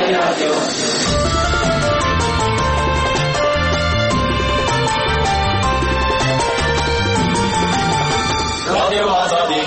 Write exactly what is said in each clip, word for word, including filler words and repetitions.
رادیو رادیو آزادی.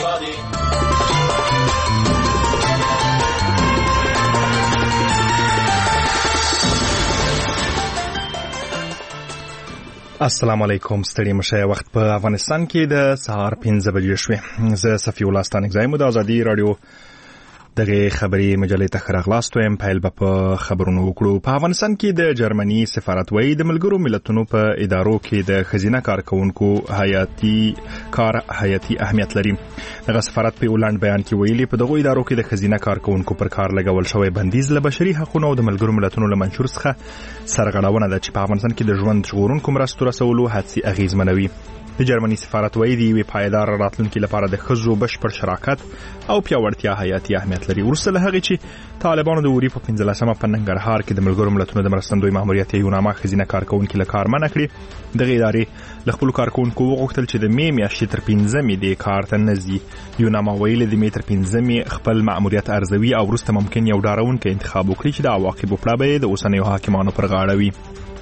السلام علیکم. ستړي مشه. وخت په افغانستان کې د سهار پنځه بجې شوې. زه صفي الله ستانکزی مو د آزادي رادیو دغه خبري مجلې ته خراغلاست ویم. پیل به په خبرونو وکړو. په افغانستان کې د جرمني سفارت وایي د ملګرو ملتونو په ادارو کې د خزینه کارکونکو حیاتي کار حیاتي اهمیت لري. دغه سفارت په ولاند بیان کې ویلي په دغه ادارو کې د خزینه کارکونکو پر کار لګول شوی بندیز له بشري حقوقو او د ملګرو ملتونو له منشور څخه سرغړونه ده چې په افغانستان کې د ژوند ژغورونکو مرستو رسولو هڅې اغیزمنوي. د جرمني سفارت وایي د یوې پایدار راتلونکي لپاره د ښځو بشپړ شراکت او پیاوړتیا حیاتي اهمیت لري. وروسته له هغې چې طالبانو د اوري په پنځلسمه په ننګرهار کې د ملګرو ملتونو د مرستندوی ماموریت یونامه خزینه کارکونکي له کار منع کړي، دغه ادارې له خپلو کارکونکو وغوښتل چې د مې میاشتې تر پنځمې دې کار ته نه ځي. یونامه ویلي د مې تر پنځمې خپل ماموریت ارزوي او وروسته ممکن یو ډارونکی انتخاب وکړي چې د عواقبو پړه به یې د اوسنیو حاکمانو پر غاړه وي.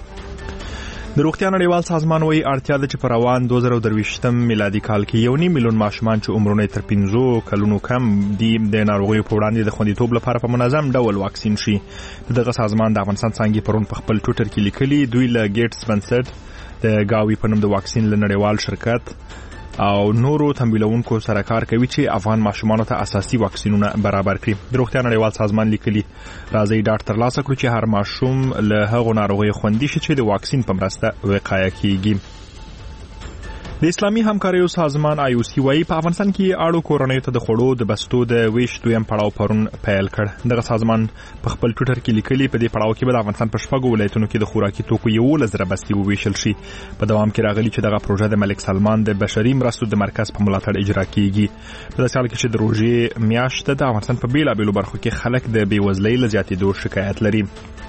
د روغتیا نړیوال سازمان وایي اړتیا ده چې په روان دوه زره درویشتم میلادي کال کې یو نیم میلیون ماشومان چې عمرونه تر پنځو کلونو کم دي د ناروغیو په وړاندې د خوندیتوب لپاره په منظم ډول واکسین شي. دغه سازمان د افغانستان څانګې پرون په خپل ټویټر کې لیکلي دوی له ګیټس بنسټ د گاوی په نوم د واکسین له نړیوال شرکت او نورو تمویلونکو سره کار کوي چې افغان ماشومانو ته اساسي واکسینونه برابر کړي. د روغتیا نړیوال سازمان لیکلي راځي ډاډ ترلاسه کړو چې هر ماشوم له هغو ناروغیو خوندي شي چې د واکسین په مرسته وقایه کیږي. د اسلامي همکاریو سازمان آی او سی وايي په افغانستان کې اړو کورنیو ته د خوړو د بستو د ویش دویم پړاو پرون پیل کړ. دغه سازمان په خپل ټویټر کې لیکلي په دې پړاو کې به د افغانستان په شپږو ولایتونو کې د خوراکي توکو یولس زره بستې وویشل شي. په دوام کې راغلي چې دغه پروژه د ملک سلمان د بشري مرستو د مرکز په ملاتړ اجرا کیږي. په داسې حال کې چې د روژې میاشت د افغانستان په بیلابیلو برخو کې خلک د بېوزلۍ له زیاتېدو شکایت لري.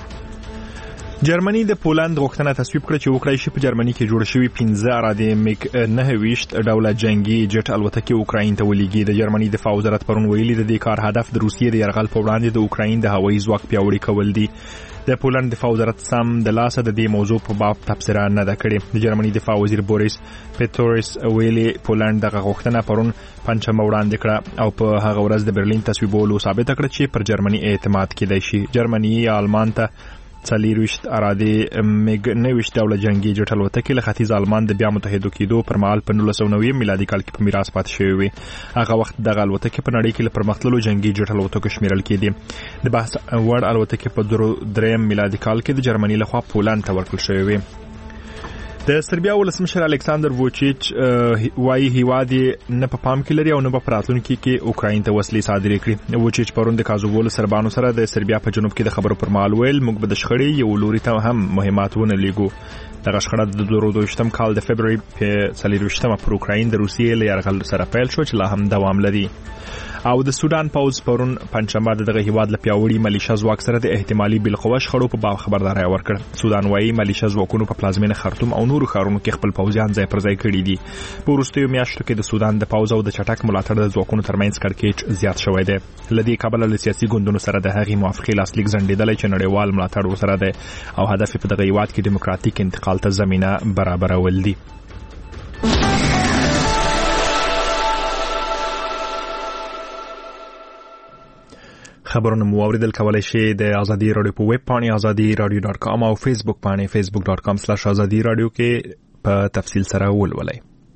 جرمني د پولند غوښتنه تصویب کړه چې وکړای شي په جرمني کې جوړ شوی پنځه اراده میک نه ویشت ډوله جنگي جټ الوتکې اوکراین ته ولېږي. د جرمني دفاع وزارت پرون ویلي د دې کار هدف د روسیې د یرغل په وړاندې د اوکراین د هوایي ځواک پیاوړي کول دي. د پولند دفاع وزارت سم د لاسه د دې موضوع په باب تبصره نه ده کړې. د جرمني دفاع وزیر بوریس پیټوریس ویلي پولند دغه غوښتنه پرون پنځمه وړاندې کړه او په هغه ورځ د برلین تصویبولو ثابته کړه چې پر جرمني اعتماد کېدای شي. جرمني یا آلمان ته څلېرویشت اراده میګ نویشت ډوله جنگي جټ الوتکې له ختیځ آلمان د بیا متحدو کېدو پر مهال په نولس سوه نوي میلادي کال کې په میراث پاتې شوې وې. هغه وخت دغه الوتکې په نړۍ کې له پرمختللو جنگي جټ الوتکو شمیرل کېدې. د بحث وړ الوتکې په دریم میلادي کال کې د جرمني لخوا پولند ته ورکړل شوې وې. د سربیا ولسمشر الکساندر ووچیچ وايي هیواد نه په پام کې لري او نه په راتلونکي کې اوکراین ته وسلې صادرې کړي. ووچیچ پرون د کازوول سربانو سره د سربیا په جنوب کې د خبرو پر مهال ویل موږ به د شخړې یو لوري ته هم مهمات ونه لیږو. دغه شخړه د دوه زره دویشتم کال د فبروري په څلېرویشتمه پر اوکراین د روسیې له یرغل سره پیل شو چې لا هم دوام لري. او د سودان پوز پرون پنځمبه دغه هیواد له پیاوړي ملیشیا ځواک سره د احتمالي بالقوه شخړو په باب خبرداري ورکړ. سودان وايي ملیشیا ځواکونو په پلازمینه خرطوم او نورو ښارونو کې خپل پوځیان ځای پر ځای کړي دي. په وروستیو میاشتو کې د سودان د پوز او د چټک ملاتړ د ځواکونو ترمنځ کړکېچ زیات شوی دی. له دې کبله له سیاسي ګوندونو سره د هغې موافقې لاسلیک ځنډېدلی چې نړیوال ملاتړ ورسره دی او هدف په دغه هیواد کې دیموکراتیک انتقال ته زمینه برابرول دي. خبرونه مو اوریدل کولای شئ د ازادي رادیو په ویب پاڼې ازادي رادیو ډاټ کام او فیسبوک پاڼې فیسبوک ډاټ کام سلاش ازادي رادیو کې په تفصیل سره ولولئ.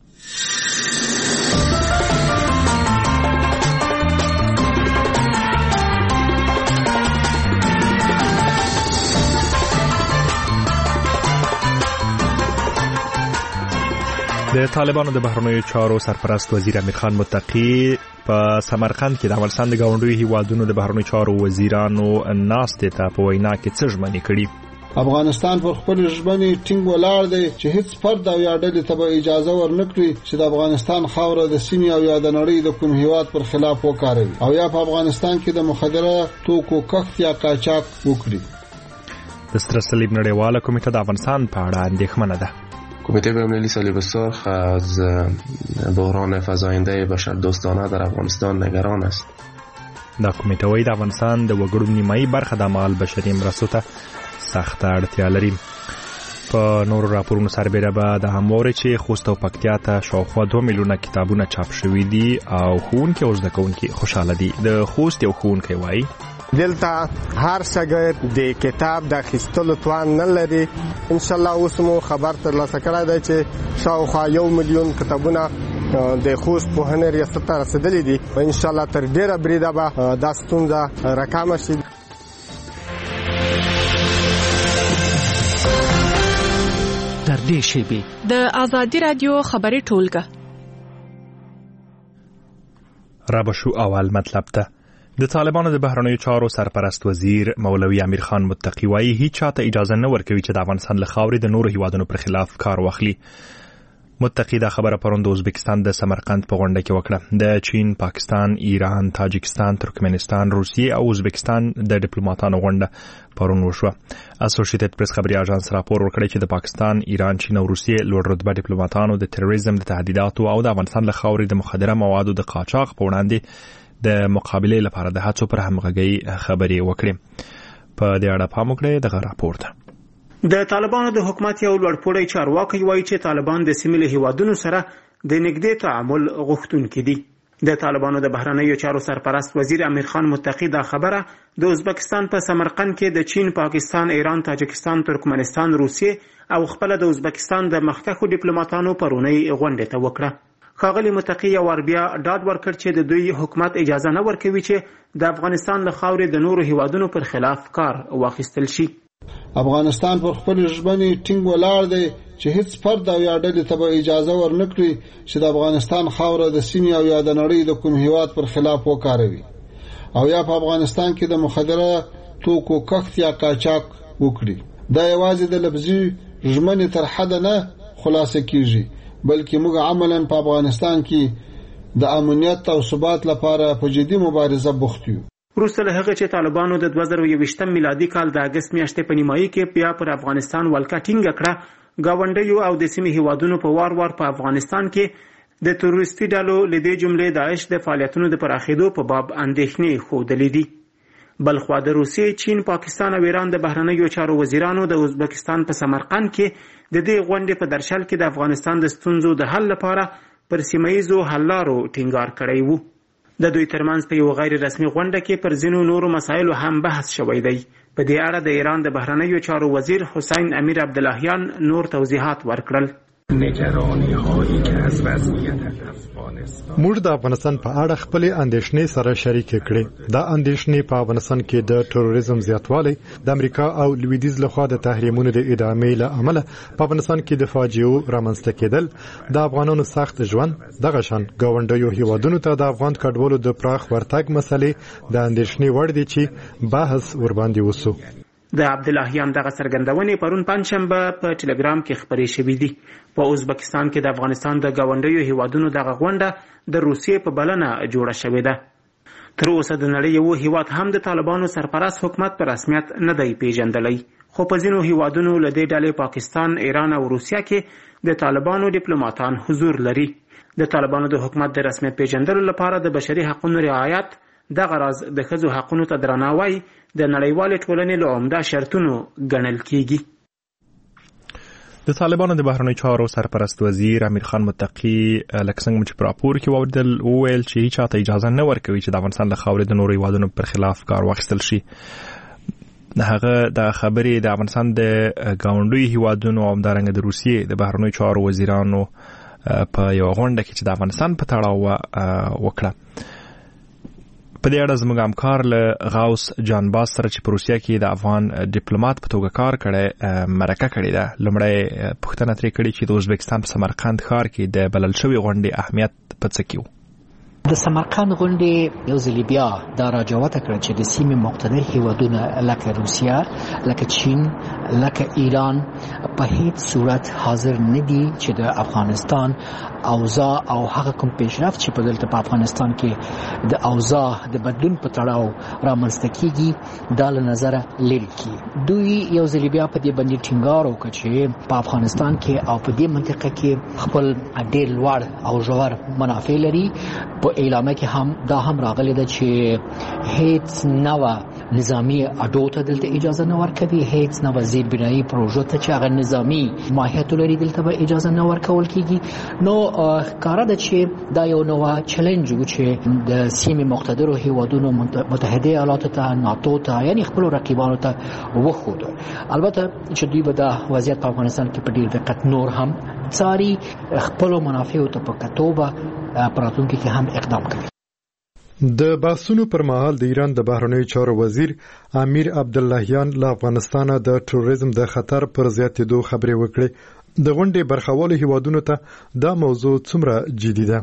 د طالبانو د بهرنیو چارو سرپرست وزیر امیر خان متقی په سمرقند کې د افغانستان د ګاونډیو هیوادونو د بهرنیو چارو وزیرانو ناستې ته په وینا کې څه ژمنې کړي. افغانستان پر خپل ژمنې ټینګ ولاړ دی چې هیڅ فرد او یا ډلې ته به اجازه ورنکړي چې د افغانستان خاوره د سیمې او یا د نړۍ د کوم هیواد پر خلاف وکاروي او یا په افغانستان کې د مخدره توکو کښت یا قاچاق وکړي. د ستر صلیب نړیواله کمیټه د افغانستان په اړه اندېښمنه ده. کمیته بین‌المللی صلیب سرخ از بحران فزاینده بشردوستانه در افغانستان نگران است. دا کمیټه وايي د افغانستان د وګړو نیمایي برخه د مال بشري مرستو ته سخته اړتیا لري. په نورو راپورونو سربېره به د هم واورئ چې خوست او پکتیا ته شاوخوا دوه میلیونه کتابونه چاپ شوي دي او ښوونکي او زده کوونکي خوشحاله دي. د خوست یو ښوونکی وایي دلته هر شاګرد د کتاب د اخیستلو توان نه لري. انشاءالله اوس مو خبر ترلاسه کړی دی چې شاوخوا یو میلیون کتابونه د خوست پوهنې ریاست ته رسېدلي دي. انشاءالله تر ډېره بریده به دا ستونزه راکمه شي. تر دې شیبې د ازادي رادیو خبري ټولګه را بشو اول مطلب ته. د طالبانو د بهرنیو چارو سرپرست وزیر مولوي امیر خان متقی وایي هیڅ چاته اجازه نه ورکوي چې د افغانستان له خاورې د نورو هیوادونو پر خلاف کار واخلي. متقی دا خبره پرون د ازبکستان د سمرقند په غونډه کې وکړه. د چین، پاکستان، ایران، تاجکستان، ترکمنستان، روسیې او ازبکستان د ډیپلوماټانو غونډه پرون وشوه. اسوسییټډ پریس خبري اژانس راپور ورکړی چې د پاکستان، ایران، چین او روسیې لوړ رتبه ډیپلوماټانو د تروریزم د تهدیداتو او د افغانستان له خاورې د مخدره موادو د قاچاق په وړاندې د مقابلې لپاره د هڅو پر همغږۍ خبرې وکړي. په دې اړه پام وکړئ دغه راپور ته. د طالبانو د حکومت یو لوړپوړی چارواکي وایي چې طالبان د سیمې له هیوادونو سره د نږدې تعامل غوښتونکي دي. د طالبانو د بهرنیو چارو سرپرست وزیر امیر خان متقی دا خبره د ازبکستان په سمرقند کې د چین، پاکستان، ایران، تاجکستان، ترکمنستان، روسیې او خپل د ازبکستان د مخکښو ډیپلوماټانو پرونی غونډه ته وکړه. ښاغلي متقی یو ور بیا ډاډ ورکړ چې د دوی حکومت اجازه نه ورکوي چې د افغانستان له خاورې د نورو هیوادونو پر خلاف کار واخیستل شي. افغانستان پر خپل ژمنې ټینګ ولاړ دی چې هیڅ فرد او یا ډلې ته به اجازه ورنکړي چې د افغانستان خاوره د سیمې او یا د نړۍ د کوم هیواد پر خلاف وکاروي او یا په افغانستان کې د مخدره توکو کښت یا قاچاق وکړي. دا یوازې د لفظي ژمنې تر حده نه خلاصه کیږي بلکې موږ عملاً په افغانستان کې د امنیت او ثبات لپاره په جدي مبارزه بوخت یو. وروسته له هغه چې طالبانو د دوه زره یوویشتم میلادي کال د اګست میاشتې په نیمایي کې بیا پر افغانستان ولکه ټینګه کړه، ګاونډیو او د سیمې هیوادونو په وار وار په افغانستان کې د تروریستي ډلو له دې جملې داعش د فعالیتونو د پراخېدو په باب اندېښنې ښودلې دي. بلخوا د روسیې، چین، پاکستان او ایران د بهرنیو چارو وزیرانو د ازبکستان په سمرقند کې د دې غونډې په درشل کې د افغانستان د ستونزو د حل لپاره پر سیمایزو حل لارو ټینګار کړی وو. د دوی ترمنځ په یو غیر رسمي غونډه کې پر ځینو نورو مسایلو هم بحث شوی دی. په دې اړه د ایران د بهرنیو چارو وزیر حسین امیر عبداللهیان نور توضیحات ورکړل. نگرانی‌هایی که از وضعیت افغانستان موږ د افغانستان په اړه خپل اندېښنې سره شریک کړې. دا اندېښنې په افغانستان کې د تروریزم زیاتوالی، د امریکا او لویدیځ لخوا د تحریمونو د ادامې له امله په افغانستان کې د فاجعو رامنځته کېدل، د افغانانو سخت ژوند، دغه شان ګاونډیو هیوادونو ته د افغان کډوالو د پراخ ورتګ مسلې د اندېښنې وړ دي چې بحث ورباندې وسو. د عبداللهیان دغه څرګندونې پرون پنجشنبه په ټلګرام کې خپرې شوې دي. په ازبکستان کې د افغانستان د ګاونډیو هیوادونو دغه غونډه د روسیې په بلنه جوړه شوې ده. تر اوسه د نړۍ یو هیواد هم د طالبانو سرپرست حکومت په رسمیت نه دی پیژندلی، خو په ځینو هیوادونو له دې ډلې پاکستان، ایران او روسیه کې د طالبانو ډیپلوماټان حضور لري. د طالبانو د حکومت د رسمیت پیژندلو لپاره د بشري حقوقو رعایت، دغه راز د ښځو حقوقو ته درناوی د نړیوالې ټولنې له عمده شرطونو ګڼل کیږي. د طالبانو د بهرنیو چارو سرپرست وزیر امیر خان متقی لکه څنګه چې په راپور کې واوریدل وویل چې هیڅ چاته اجازه نه ورکوي چې د افغانستان له خاورې د نورو هیوادونو پر خلاف کار واخیستل شي. هغه د خبرې د افغانستان د ګاونډیو هیوادونو او همدارنګه د روسیې د بهرنیو چارو وزیرانو په یو غونډه کې چې د افغانستان په تړاو وکړه. په دې اړه زموږ همکار له غوث جانباز سره چې په روسیه کې د افغان ډیپلوماټ په توګه کار کړی مرکه کړې ده، لومړی پوښتنه ترې کړې چې د ازبکستان په سمرقند ښار کې د بلل شوې غونډې اهمیت په څه کې و. د سمرقند غونډې یو ځل بیا دا راجوته کړه چې د سیمې مختلف هیوادونه لکه روسیه، لکه چین، لکه ایران په هیڅ صورت حاضر نه دي چې د افغانستان اوضاع او هغه کوم پیشرفت چې په دلته په افغانستان کې د اوضاع د بدلون په تړاو رامنځته کیږي دا له نظره لرې کړي. دوی یو ځل بیا په دې باندې ټینګار وکړ چې په افغانستان کې او په دې منطقه کې خپل ډېر لوړ او ژور منافع لري. په اعلامه کې هم دا هم راغلی ده چې هیڅ نوه نظامی اډو ته دلته اجازه نه ورکوي، هیڅ نوه زیر بنایي پروژو ته چې هغه نظامی ماهیت لري دلته به اجازه نه ورکول کیږي. نو ښکاره ده چې دا یو نوه چلنج و چې د سیمې مقتدرو هیوادونو متحده ایالاتو ته، ناتو ته، یعنی خپلو رقیبانو ته وښود. البته چې دوی به دا وضعیت په افغانستان کې په ډیر دقت نور هم څاري، خپلو منافعو ته په کتو به په راتلونکي کې هم اقدام کوي. د بحثونو پر مهال د ایران د بهرنیو چارو وزیر امیر عبداللهیان له افغانستان د تروریزم د خطر پر زیاتېدو خبرې وکړې. د غونډې برخوالو هیوادونو ته دا موضوع څومره جدي ده؟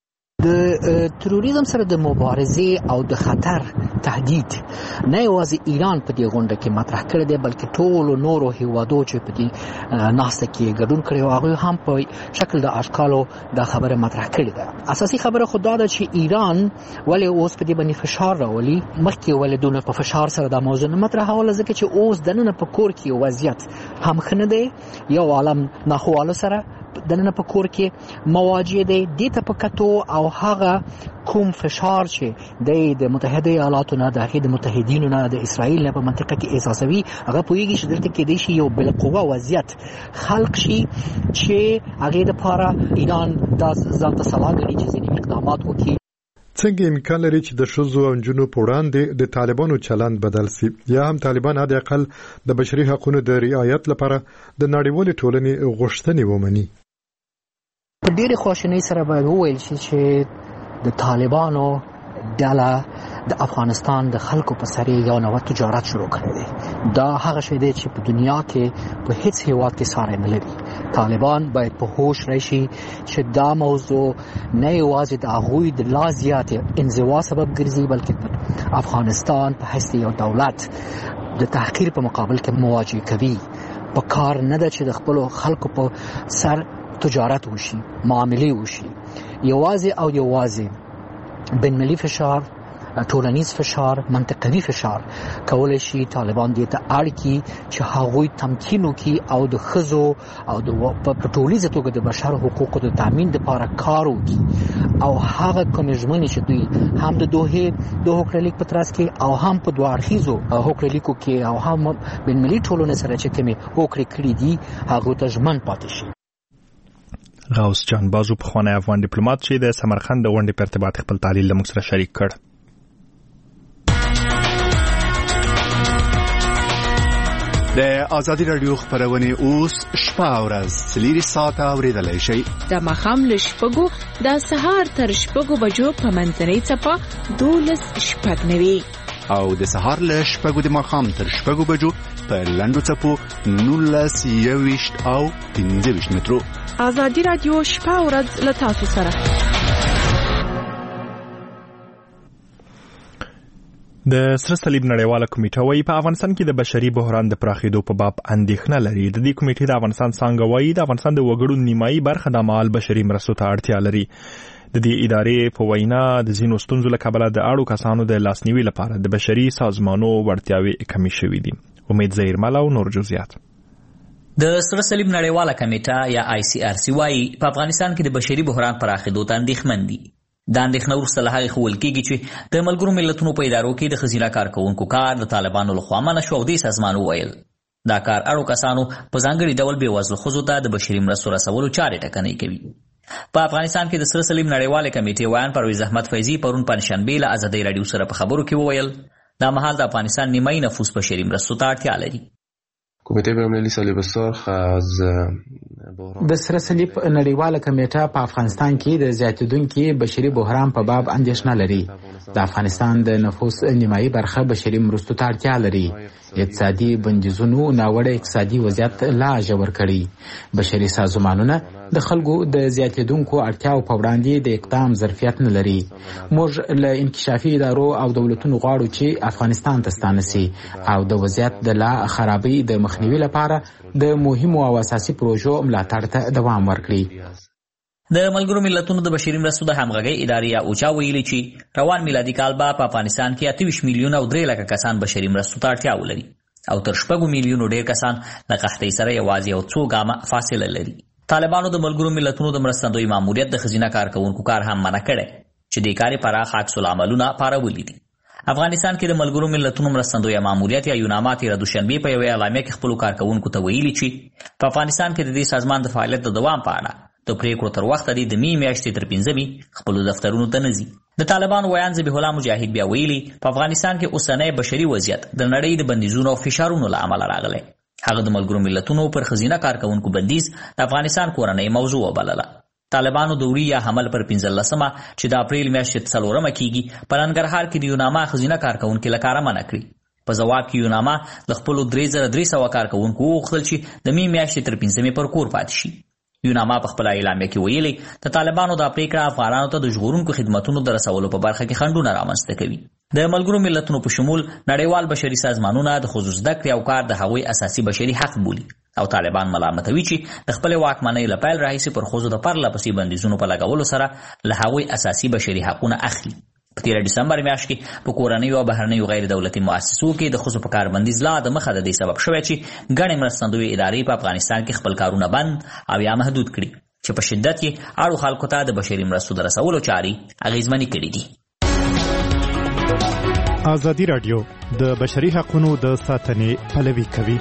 د تروریزم سره د مبارزې او د خطر تهدید نه یوازې ایران په دې غونډه کې مطرح کړی دی، بلکې ټولو نورو هیوادو چې په دې ناسته کې ګډون کړی و هغوی هم په شکل د اشکالو دا خبره مطرح کړې ده. اساسي خبره خو دا ده چې ایران ولې اوس په دې باندې فشار راولي. مخکې ولې دونه په فشار سره دا موضوع نه مطرحوله، ځکه چې اوس دننه په کور کې وضعیت هم ښه نه دی، یو عالم ناخوالو سره دننه په کور کې مواجه دی. دې ته په کتو او هغه کوم فشار چې د متحده ایالاتو نه، د هغې د متحدینو نه، د اسرائیل نه په منطقه کې احساسوي، هغه پوهېږي چې دلته کېدای شي یو بالقوه وضعیت خلق شي چې هغې دپاره ایران دا ځان ته سلا ګڼي چې ځینې اقدامات وکړي. څنګه امکان لري چې د ښځو او نجونو په وړاندې د طالبانو چلند بدل سي، یا هم طالبان حد اقل د بشري حقوقو د رعایت لپاره د نړیوالې ټولنې غوښتنې ومني؟ په ډېرې خواشینۍ سره باید وویل شي چې د طالبانو ډله د افغانستان د خلکو په سر یو نوع تجارت شروع کړی دی. دا هغه شی دی چې په دنیا کې په هیڅ هیواد کې ساری نه لري. طالبان باید په هوش راشي چې دا موضوع نه یوازې د هغوی د لا زیاتې انزوا سبب ګرځي، بلکې په افغانستان په حیث یو دولت د تحقیر په مقابل کې مواجه کوي. په کار نه ده چې د خپلو خلکو په سر تجارت وشي، معاملې وشي. یوازې او یوازې بین ملي فشار، ټولنیز فشار، منطقوي فشار کولی شي طالبان دې ته اړ کړي چې هغوی تمکین وکړي او د ښځو او د په ټولیزه توګه د بشر حقوقو د تامین دپاره کار وکړي، او هغه کومې ژمنې چې دوی هم د دوحې د هوکړلیک په ترڅ کې او هم په دوه اړخیزو هوکړلیکو کې او هم بین ملي ټولنې سره چې کومې هوکړې کړي دي هغو ته ژمن پاتې شي. غوث جان بازو پخوانی افغان ډیپلوماټ چې د سمرقند د غونډې په ارتباط خپل تحلیل له موږ سره شریک کړ. د ازادي رادیو خبرونه اوس شپه او ورځ څلور ساعته اوریدلای شئ. د ماښام له شپږو د سهار تر شپږو بجو په منځنۍ څپه دولس شپږ نوي او د سهار له شپږو د ماښام تر شپږو بجو په لنډو څپو نولس یوویشت او پنځه ویشت مترو. ازادي رادیو شپه او ورځ له تاسو سره. د سره صلیب نړیواله کمیټه وايي په افغانستان کې د بشري بحران د پراخېدو په باب اندېښنه لري. د دې کمیټې د افغانستان څانګه وايي د افغانستان د وګړو نیمایي برخه د مال بشري مرستو ته اړتیا لري. د دې ادارې په وینا د ځینو ستونزو له کبله د اړو کسانو د لاسنیوي لپاره د بشري سازمانونو وړتیاوې کمې شوې دي. امید ظهیرمل او نور جزئیات. د سره صلیب نړیواله کمیټه یا آی سی آر سی وايي په افغانستان کې د بشري بحران پراخېدو ته اندېښمن دي. دا اندېښنه وروسته له هغې ښوول کېږي چې د ملګرو ملتونو په ادارو کې د ښځینه کارکوونکو کار د طالبانو لخوا منع شو او دې سازمان وویل دا کار اړو کسانو په ځانګړي ډول بېوزلو ښځو ته د بشري مرستو رسولو چارې ټکنۍ کوي. په افغانستان کې د سره صلیب نړیوالې کمیټې ویان پرویز احمد فیضي پرون پنجشنبې له ازادۍ راډیو سره په خبرو کې وویل دا مهال د افغانستان نیمایي نفوس بشري مرستو ته اړتیا لري. کمیټه بین‌المللي صلیب السرخ از د سره صلیب نړیواله کمیټه په افغانستان کې د زیاتېدونکي بشري بحران په باب اندېښنه لري. د افغانستان د نفوس نیمایي برخه بشري مرستو ته اړتیا لري. اقتصادي بندیزونو ناوړه اقتصادي وضعیت لا ژور کړي. بشري سازمانونه د خلکو د زیاتېدونکو اړتیاو په وړاندې د اقدام ظرفیت نه لري. موږ له انکشافي ادارو او دولتونو غواړو چې افغانستان ته ستانه سي او د وضعیت د لا خرابۍ د مخنیوي لپاره د مهمو او اساسي پروژو ملاتړ ته دوام ورکړي. د ملګرو ملتونو د بشري مرستو د همغږۍ ادارې یا اوچا ویلي چې روان میلادي کال به په افغانستان کې اته ویشت میلیونه او درې لکه کسان بشري مرستو ته اړتیا ولري او تر شپږو میلیونو ډېر کسان له قحطۍ سره یوازې یو څو ګامه فاصله لري. طالبانو د ملګرو ملتونو د مرستندوی ماموریت د ښځینه کارکوونکو کار هم منع کړی چې چې د کاري پراخ عکس العملونه پارولي دي. افغانستان کې د ملګرو ملتونو مرستندویه ماموریت یا یوناما تېره دوشنبې په یوه اعلامیه کې خپلو کارکوونکو ته ویلي چې په افغانستان کې د دې سازمان د فعالیت د دوام په اړه د پریکړو تر وخته دی د می میاشتې تر پنځمې خپلو دفترونو ته نه ځي. د طالبانو ویان ذبیح الله مجاهد بیا ویلي په افغانستان کې اوسنی بشري وضعیت د نړۍ د بندیزونو او فشارونو له امله راغلی. هغه د ملګرو ملتونو پر ښځینه کارکوونکو بندیز د افغانستان کورنۍ موضوع وبلله. طالبانو د وړي یا حمل پر پنځلسمه چې د اپریل میاشتې څلورمه کیږي په ننګرهار کې د یوناما ښځینه کارکوونکي له کاره منع کړي. په ځواب کې یوناما د خپلو درې زره درې سوه کارکوونکو وغوښتل چې د می میاشتې تر پنځمې پر کور پاتې شي. یوناما په خپله اعلامیه کې ویلي د طالبانو دا پریکړه افغانانو ته د ژغورونکو خدمتونو د رسولو په برخه کې خنډونه رامنځته کوي. د ملګرو ملتونو په شمول نړیوال بشري سازمانونه د ښځو زده کړې او کار د هغوی اساسي بشري حق بولي او طالبان ملامتوي چې د خپلې واکمنۍ له پیل راهیسې پر ښځو د پرله پسې بندیزونو په لګولو سره له هغوی اساسي بشري حقونه اخلي. په تېره ډسمبر میاشت کې په کورنیو او بهرنیو غیر دولتي مؤسسو کې د ښځو په کار بندیز لا د مخه د دې سبب شوی چې ګڼې مرستندویې ادارې په افغانستان کې خپل کارونه بند او یا محدود کړي چې په شدت یې اړو خلکو ته د بشري مرستو د رسولو چارې اغېزمنې کړي دي. ازادي راډیو د بشري حقوقو د ساتنې پلوي کوي.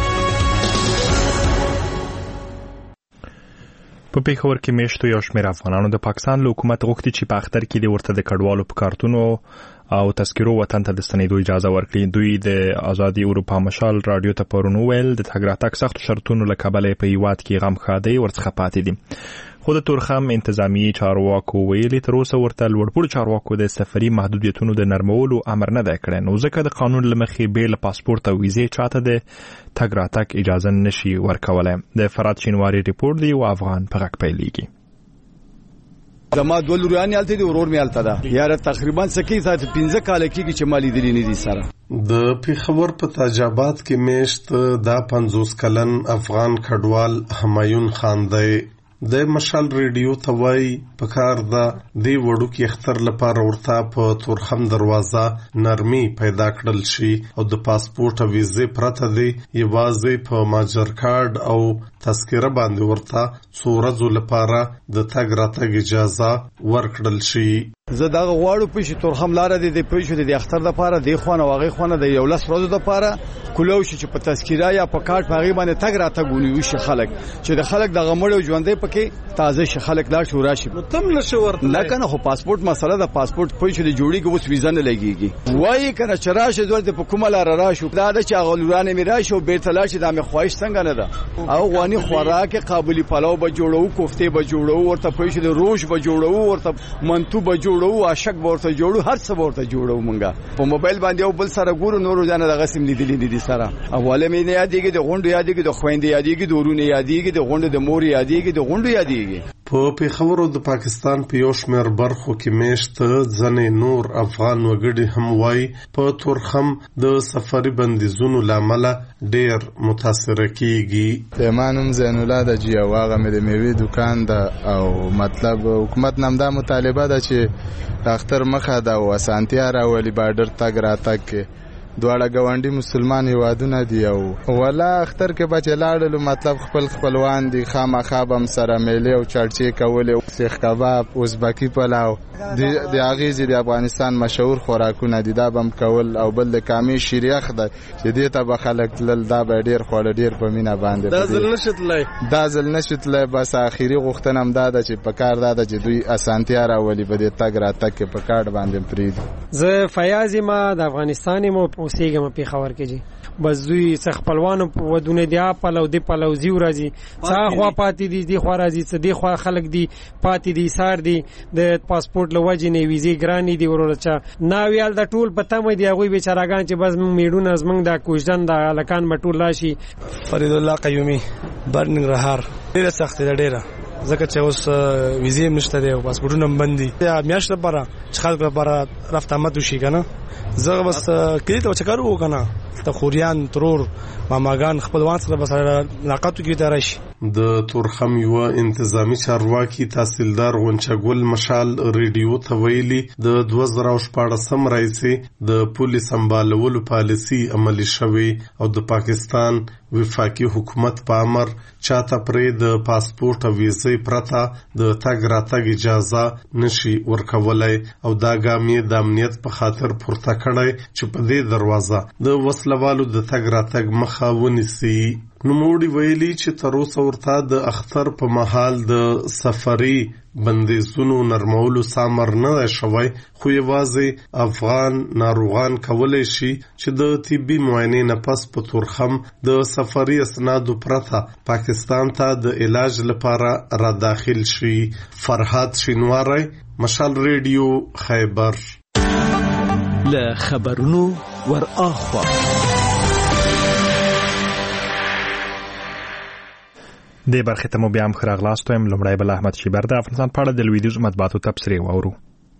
په پیښور کې میشتو یو شمېر افغانانو د پاکستان له حکومت غوښتي چې په اختر کې د ورته د کډوالو په کارتونو او تذکرو وطن ته د ستنېدو اجازه ورکړي. دوی د آزادي اروپا مشال رادیو ته پرون وویل د تګ راتګ سختو شرطونو له کبله په هیواد کې غم ښادۍ ورڅخه پاتې دي. خو د تورخم انتظامی چارواکو ویلي تر اوسه ورته لوړپوړو چارواکو د سفري محدودیتونو د نرمولو امر نه دی کړی، نو ځکه د قانون له مخې بې له پاسپورت او ویزې چاته د تګ راتګ اجازه نشي ورکولی. د فرات شینواري ریپورټ دی او افغان په غږ پیلېږي. زما دوه لوریان هلته دي، ورور مې هلته ده. یاره تقریبا سکې ساعت پنځه کاله کېږي چې ما لیدلي نه دي سره. د پیښور په تاج آباد کې میشت دا پنځوس کلن افغان کډوال همایون خان دی. د مشال ریډیو ته وایي په کار ده د وړوکي اختر لپاره ورته په تورخم دروازه نرمي پیدا کړل شي او د پاسپورت او ویزې پرته دی یوازې په ماجر کارډ او تذکره باندې ورته څو ورځو لپاره د تګ راتګ اجازه ورکړل شي. زه دغه غواړو پېښې تورخم لاره دی د پېښو د اختر لپاره دی خوانه واغې خوانه د یو لس ورځو لپاره کولو شي چې په تذکره یا په کارت په هغې باندې تګ راتګ ونیوي شي خلک چې د خلک دغه مړ او ژوندی پکې تازه شي، خلک لاړ شي راشي. نو تم نشي ورته نه کنه خو پاسپورت مسله د پاسپورت پېښې د جوړیږي اوس ویزه نه لګیږي. وایي کنه چې راشه ځول په کومه لاره راشو دا د چې هغه لورانه مې راشي او بیرته لاړ شي دا مې خواهش څنګه نه ده. او غواني خوراک قابلی پلاو به جوړو، کوفتې به جوړو، ورته پېښې د روش به جوړو، ورته منتو به جوړو، اشک ورته جوړو، هر څه ورته جوړو. مونږه په موبایل باندې او بل سره ګورو نور ځانه دغه سیم لیدلې دي سره. اوله مې نه یادېږي د غونډو یادېږي د خويندې یادېږي د ورونو یادېږي د غونډو د مور یادېږي د غونډو یادېږي. په پیښور او د پاکستان په یو شمېر برخو کې میشت ځنې نور افغان وګړي هم وایي په تورخم د سفري بندیزونو له امله ډېر متاثره کیږي. پیمانم زین الله د جی او هغه مې د میوې دکان ده او مطلب حکومت نم دا مطالبه ده چې اختر مخه ده او اسانتیا راولي بارډر تګ راتګ کې دواړه ګاونډي مسلمان هیوادونه دي او ولا اختر کې بچ لاړلو مطلب خپل خپلوان دي خامخا بم سره میلې او چړچې کولې سیخ کباب ازبکی پلاو د اغیزې د افغانستان مشهور خوراکونه دي دا بم کول او بل د کامی شریخ ده چې دې ته به خلک تلل دا به ډیر خوړ ډیر په مینا باندې دا ځل نشتلای دا ځل نشتلای بس اخیری غوښتنه هم دا ده چې په کار دا ده چې دوی اسانتیا راولي به د تګ راتګ کې په کارت باندې پریږدي. زه فیاض ما د افغانستان مو اوسېږم په خبر کې جی بس دوی څخ خپلوانو په ودونه دی اپل او دی پلو زی ورځي څا خوا پاتې دي دی خو راځي څه دی خو خلک دی پاتې دي سار دي د پاسپورت لوجې نه ویزې ګرانی دی ورچا ناویال د ټول پته مې دی هغه بیچارهګان چې بس میډونه زمنګ د کوژدن د لکان بټول راشي. فرید الله قیومی برننګ رهار ډیره سخت ده ډیره ځکه چې اوس ویزې نشته دی او پاسپورتونه بند دي. میاشت لپاره چې خلک لپاره رفت آمد وشي کنه زه بس کلی ته چکر وکنه ته خوریان ترور ماماګان خپلوان سره بس علاقاتو کې ته راشي د تورخم یو انتظامی چارواکي تحصیلدار غونچګل مشال ریډیو ته ویلي د دوه زره شپاړسم راځي د پولیس سمبالولو پالیسي عملي شوی او د پاکستان وفاقي حکومت په امر چاته پرې د پاسپورت او ویزې پرته د تګ راتګ اجازه نشي ورکولای او دا ګام یې د امنیت په خاطر پورته کړی چې په دې دروازه د وسلوالو د تګ راتګ مخه ونیسي. نوموړي ویلي چې تر اوسه ورته د اختر په مهال د سفري بندیزونو نرمولو سامر نه شوی، خو یوازې افغان ناروغان کولی شي چې د طبي معاینې نه پس په تورخم د سفري اسنادو پرته پاکستان ته د علاج لپاره را داخل شي. فرهاد شینواری، مشال ریډیو، خیبر. له خبرونو ور اخوا د برخې ته مو بیا هم ښه راغلاست وایم. لومړی بل احمد شیبر د افغانستان په اړه د لویدیځو مطبوعاتو تبصرې واورو.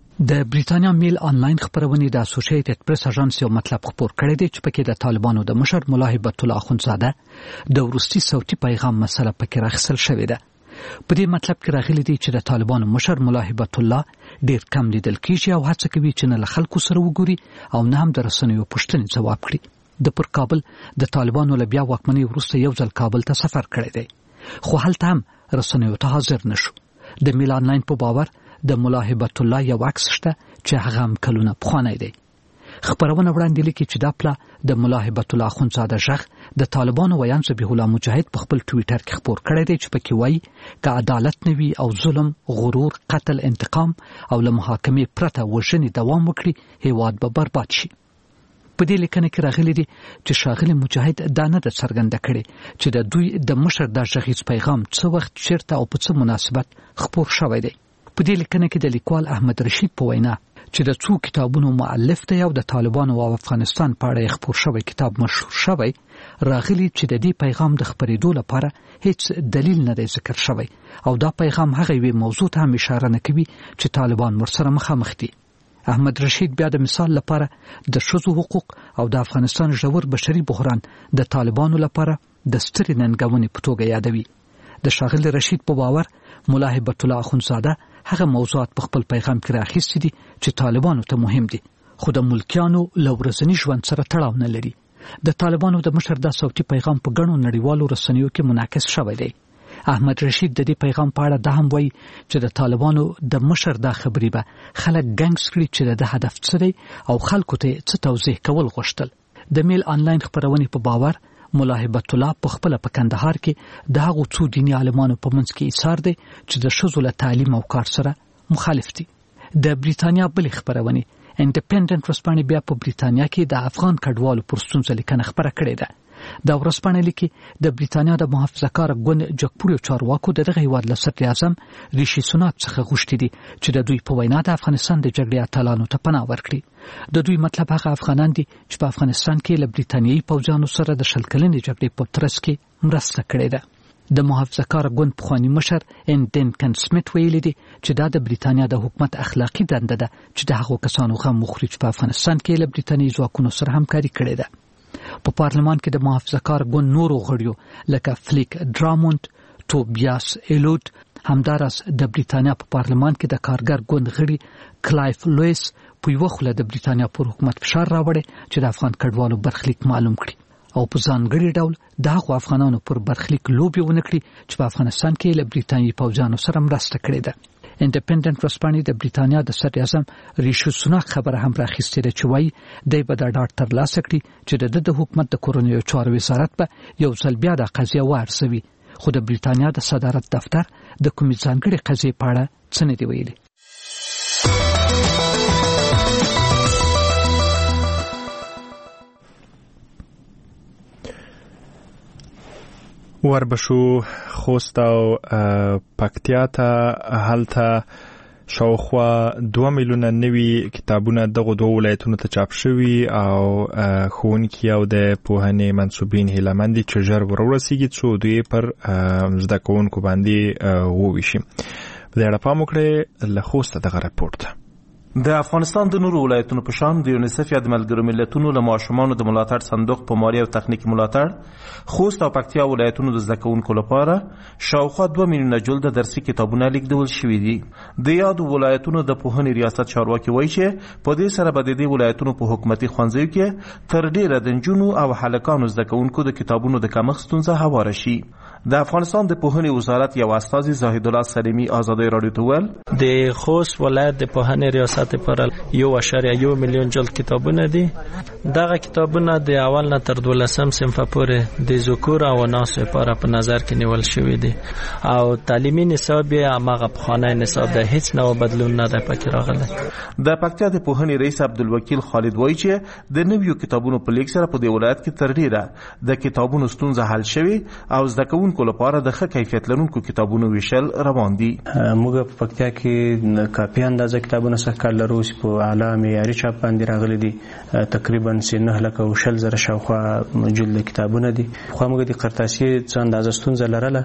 د بریتانیا میل آنلاین خبرونې د اسوسییټډ پریس اژانس یو مطلب خبر کړی دی چې پکې د طالبانو د مشر ملا هیبت الله اخوندزاده د وروستي صوتي پیغام مسله پکې راخصل شوې ده. په دې مطلب کې راغلي دي چې د طالبانو مشر ملا هیبت الله ډیر کم لیدل کیږي او هڅه کوي چې نه له خلکو سره وګوري او نه هم د رسنیو پوښتنې ځواب کړي. د پر کابل د طالبانو له بیا واکمنۍ وروسته یو ځل کابل ته سفر کړی دی، خو هلته هم رسنیو ته حاضر نشو. د میل آنلاین په باور د ملا هیبت الله یو عکس شته چې هغه هم کلونه پخوانی دی. خبرونه وړاندې لیکي چې دا پله د ملا هیبت الله اخوندزاده ژغ د طالبانو ویان ذبیح الله مجاهد په خپل ټویټر کې خبر کړی دی چې پکې وایي که عدالت نه وي او ظلم، غرور، قتل، انتقام او له محاکمې پرته وژنې دوام وکړي، هیواد به برباد شي. په دې لیکنه کې راغلي دي چې ښاغلي مجاهد دا نه ده څرګنده کړې چې د دوی د مشر دا غږیز پیغام څه وخت، چیرته او په څه مناسبت خپور شوی دی. په دې لیکنه کې د لیکوال احمد رشید په وینا چې د څو کتابونو مؤلف دی او د طالبانو او افغانستان په اړه خپور شوی کتاب مشهور شوی، راغلي چې د دې پیغام د خپرېدو لپاره هیڅ دلیل نه دی ذکر شوی او دا پیغام هغه یوې موضوع ته هم اشاره نه کوي چې طالبان ورسره مخامخ دي. احمد رشید بیا د مثال لپاره د ښځو حقوق او د افغانستان ژور بشري بحران د طالبانو لپاره د سترې ننګونې په توګه یادوي. د ښاغلي رشید په باور ملا هیبت الله اخوندزاده هغه موضوعات په خپل پیغام کې راخیستي دي چې طالبانو ته مهم دي، خو د ملکیانو له ورځني ژوند سره تړاو نه لري. د طالبانو د مشر دا صوتي پیغام په ګڼو نړیوالو رسنیو کې منعکس شوی دی. احمد رشید د دې پیغام په اړه دا هم وایي چې د طالبانو د مشر دا خبرې به خلک ګنګس کړي چې د هدف څه دی او خلکو ته څه توضیح کول غوښتل. د میل آنلاین خبرونې په باور ملا هیبت الله په خپل په کندهار کې د هغو څو دیني عالمانو په منځ کې ایثار دی چې د ښځو له تعلیم او کار سره مخالف دي. د بریتانیا بلې خبرونې انډیپندنت ورځپاڼې بیا په بریتانیا کې د افغان کډوالو پر ستونزه لیکنه خبره کړې ده. دا ورځپاڼه لیکي د بریتانیا د محافظه کار ګوند جګپوړیو چارواکو د دغه هیواد له صدر اعظم ریشي سوناک څخه غوښتي دي چې د دوی په وینا د افغانستان د جګړې اتلانو ته پناه ورکړي. د دوی مطلب هغه افغانان دي چې په افغانستان کې له بریتانیایي پوځیانو سره د شل کلنې جګړې په ترڅ کې مرسته کړې ده. د محافظه کار ګوند پخوانی مشر ان ډنکن سمیت ویلي دي چې دا د بریتانیا د حکومت اخلاقی دنده ده چې د هغو کسانو غم وخوري چې په افغانستان کې له بریتانیایي ځواکونو سره همکاري کړې ده. په پارلمان کې د محافظه کار ګوند نورو غړیو لکه فلیک ډرامونټ، توبیاس ایلوت، همدارس د بریتانیا په پارلمان کې د کارګر ګوند غړي کلایف لویس په یو خله د بریتانیا پر حکومت فشار راوړي چې د افغان کډوالو برخلیک معلوم کړي او په ځانګړي ډول د هغو افغانانو پر برخلیک لوبې ونه کړي چې په افغانستان کې له بریتانیایي پوځیانو سره مرسته کړې ده. انډیپندنت ورځپاڼې د بریتانیا د صدر اعظم ریشي سوناک خبره هم راخیستې ده چې وایي دی به دا ډاډ ترلاسه کړي چې د ده د حکومت د کورنیو چارو وزارت به یو ځل بیا دا قضیه وارزوي، خو د بریتانیا د صدارت دفتر د کومې ځانګړې قضیې په اړه څه نه دي ویلي. وربشو خوست او پکتیا ته هلته شاوخوا دوه میلیونه نوي کتابونه دغه دوه ولایتونو ته چاپ شوي او ښوونکي او د پوهنې منصوبین هیلهمند دي چې ژر ورورسیږي څو دوی پر زده کوونکو باندې وویشي. په دې اړه پام وکړئ. له خوسته دغه راپورټ. د افغانستان د نورو ولایتونو په شان د یونیسف یا د ملګرو ملتونو له ماشومانو د ملاتړ صندوق په مالي او تخنیکي ملاتړ خوست او پکتیا ولایتونو د زده کوونکو لپاره شاوخوا دوه میلیونه جلده درسي کتابونه لیږدول شوي دي. د یادو ولایتونو د پوهنې ریاست چارواکي وایي چې په دې سره به د دې ولایتونو په حکومتي ښوونځیو کې تر ډیره د نجونو او هلکانو زده کوونکو د کتابونو د کمښت ستونزه هواره شي. د افغانستان د پوهنې وزارت یو استازي زاهد الله سلیمي ازادي رادیو ته ویل د خوست ولایت د پوهنې ریاست پر یو اشاریه یو میلیون جلد کتابونه دي. دغه کتابونه د اول نه تر دولسم صنف پورې د ذکور او اناث لپاره په نظر کې نیول شوی دي او تعلیمي نصاب یې هغه پخوانی نصاب ده، هیڅ نوع بدلون نه ده پکې راغلی. د پکتیا د پوهنې رئیس عبدالوکیل خالد وایي چې د نویو کتابونو په لیک سره په دې ولایت کې تر ډیره د کتابونو ستونزه حل شوي او زده کوونکو لپاره د ښه کیفیت لرونکو کتابونو ویشل روان دي. موږ په پکتیا کې کافي اندازه کتابونه څخه کار لرو چې په اعلی معیاري چاپ باندې راغلي دي. تقریبا نه لکه او شل زره شاوخوا جلد کتابونه دي. خو موږ د قرطاسي څه اندازه ستونزه لرله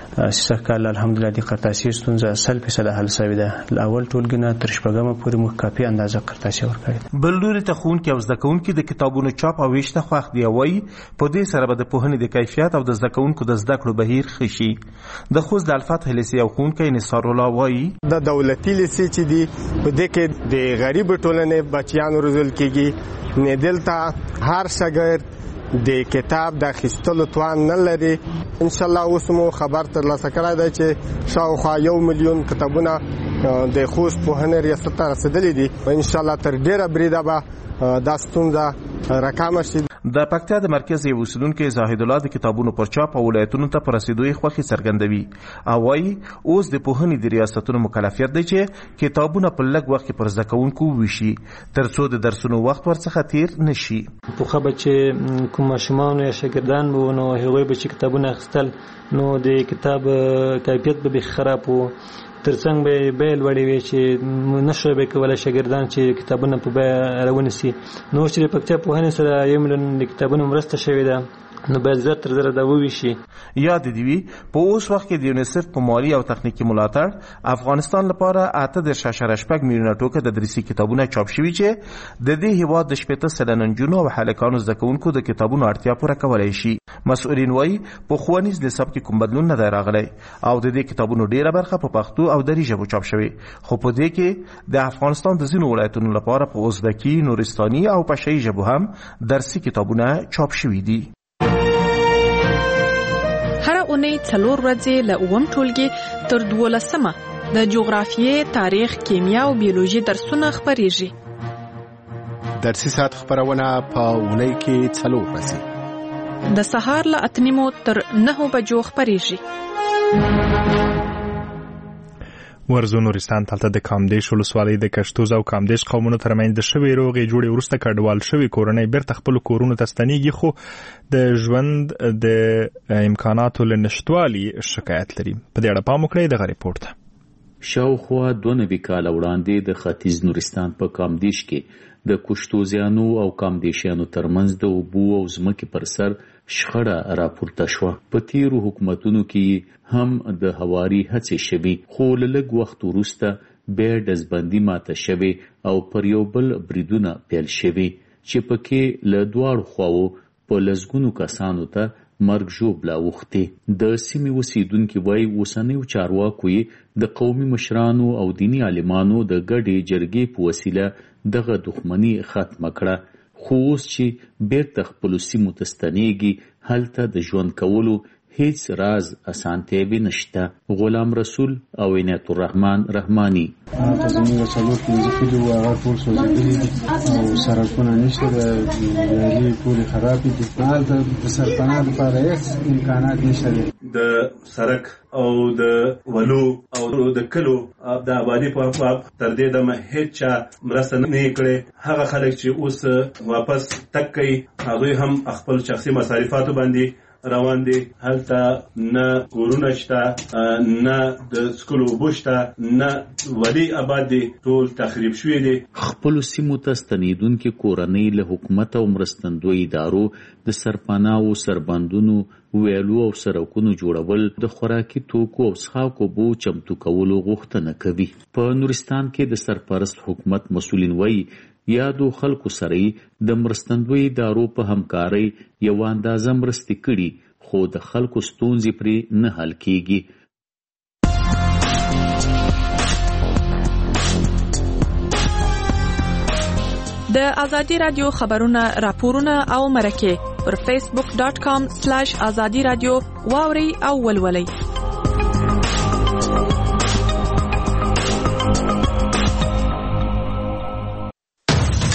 چې کال الحمدلله د قرطاسي ستونزه سل فیصد حل شوې ده. لاول ټولګي نه تر شپږمه پورې موږ کافي اندازه قرطاسي ورکړې. بل لوري ته ښوونکي او زده کوونکي د کتابونو چاپ او ویش ته خوښ دي. وایي په دې سره به د پوهنې د کیفیت او د زده کوونکو د زده کړو بهیر ښه شي. د خوست د الفتح لیسې یو ښوونکی نثار الله وایي د دولتي لیسې چې دي په دې کې د غریب ټولنې بچیان روزل کېږي. نه دلته هر شاګرد د کتاب د اخیستلو توان نه لري. ان شاء الله اوس مو خبر ترلاسه کړی دی چې شاوخوا یو میلیون کتابونه د خوست پوهنې ریاست ته رسېدلي دي. ان شاء الله تر ډیره بریده به دا ستونزه راکمه شي. د پکتیا د مرکز یو اوسیدونکی زاهد الله د کتابونو پر چاپ او ولایتونو ته پر رسیدو یې خوښي څرګندوي او وایي اوس د پوهنې د ریاستونو مکلفیت دی چې کتابونه په لږ وخت کې پر زده کوونکو ویشي تر څو د درسونو وخت ورڅخه تیر نشي. پوښه به چې کوم ماشومان یا شاګردان وو نو هغوی به چې کتابونه اخیستل نو د کتاب کیفیت به خراب وو. ترڅنګ به بیل وړي وي چې نشو به کولای شاګردان چې کتابونه په بیه راونیسي. نو چې پکتیا پوهنې سره یو میلیون د کتابونو مرسته شوې ده نو باید زر تر زره دا وویشي. یاد دی وی په اوس وخت کې د یونیسف په مالي او تخنیکي ملاتړ افغانستان لپاره اته د شاشه شپږ میلیونه ټوکه د درسي کتابونه چاپ شوي چې د دې هیواد د شپږ سلنه نجونو او هلکانو زده کوونکو د کتابونو اړتیا پوره کولای شي. مسؤلین وایي په ښوونیز نصاب کې کوم بدلون نه دی راغلی او د دې کتابونو ډیره برخه په پښتو او دري ژبو چاپ شوي. خو په دې کې د افغانستان د ځینو ولایتونو لپاره په ازبکي، نورستاني او پشهي ژبو هم درسي کتابونه چاپ شوي دي. هر اونۍ څلور ورځې له اووم ټولګي تر دولسمه د جغرافیې، تاریخ، کیمیا او بیولوژي درسونه خپریږي. درسي ساعت خبرونه په اونۍ کې څلور ورځې د سهار له اته نیمو تر نهو بجو خپریږي. ورزو نورستان تلته د کامدیش ولسوالۍ د کشتوز او کامدیش قومونو ترمنځ د شوی روغې جوړې وروسته کډوال شوی کورنۍ بیرته خپل کورونو ته ستنېږي خو د ژوند د امکاناتو له نشټوالي شکایت لري. په دې اړه پام وکړئ دغه ریپورت ته. شاوخوا دوه نوي کاله وړاندې د ختیځ نورستان په کامدیش کې د کشتوزیانو او کامدیشیانو ترمنځ د اوبو او ځمکې پر سر شخړه راپورته شوه. په تیرو حکومتونو کې هم د هواري هڅې شوي خو له لږ وخت وروسته بیا ډزبندي ماته شوې او پر یو بل بریدونه پیل شوي چې پکې له دواړو خواو په لسګونو کسانو ته مرګ ژوبله اوښتې. د سیمې اوسیدونکي وایي اوسنیو چارواکو یې د قومي مشرانو او دیني عالمانو د ګډې جرګې په وسیله دغه دښمني ختمه کړه. خو اوس چې بیرته خپلو سیمو ته ستنېږي هلته د ژوند کولو هیڅ راز اسانتیاوې نشته. غلام رسول او عنایت الرحمن رحماني هلته زموږ څلور پنځه کلي وو هغه ټول سوځېدلي دي او سړکونه نشته، د ویالې ټولې خرابې دي. هلته د سرپناه لپاره هېڅ امکانات نشته دي. د سړک او د ولو او د کلو د آبادي په باب تر دې دمه هیڅ چا مرسته نه کړې. هغه خلک چې اوس واپس تګ کوي هغوی هم خپل شخصي مصارفاتو باندې روان دي هلته نه کورونه شته نه د سکولو بوشته نه ولی آباد دي ټول تخریب شوی دي. خپل سیمو ته ستنیدونکو کورنۍ له حکومت او مرستندوی ادارو د سرپناو سربندونو ویلو او سرکونو جوړول د خوراکي توکو او څښاکو بو چمتو کولو غوښتنه کوي. په نورستان کې د سرپرست حکومت مسولین وایي یادو خلکو سره د مرستندوی ادارو په همکارۍ یو اندازه مرستې کړي خو د خلکو ستونزې پرې نه حل کیږي. د ازادي رادیو خبرونه راپورونه او مرکه پر فیسبوک ډاټ کام سلاش ازادي رادیو واوري او ولولئ.